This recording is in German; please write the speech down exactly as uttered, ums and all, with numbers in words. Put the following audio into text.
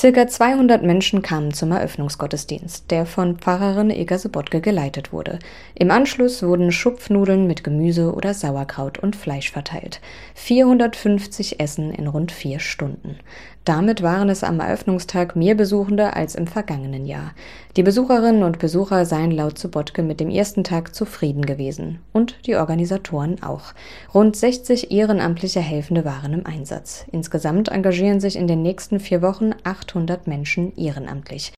Circa zweihundert Menschen kamen zum Eröffnungsgottesdienst, der von Pfarrerin Ilka Sobotke geleitet wurde. Im Anschluss wurden Schupfnudeln mit Gemüse oder Sauerkraut und Fleisch verteilt. vierhundertfünfzig Essen in rund vier Stunden. Damit waren es am Eröffnungstag mehr Besuchende als im vergangenen Jahr. Die Besucherinnen und Besucher seien laut Sobotke mit dem ersten Tag zufrieden gewesen. Und die Organisatoren auch. Rund sechzig ehrenamtliche Helfende waren im Einsatz. Insgesamt engagieren sich in den nächsten vier Wochen achthundert Menschen ehrenamtlich.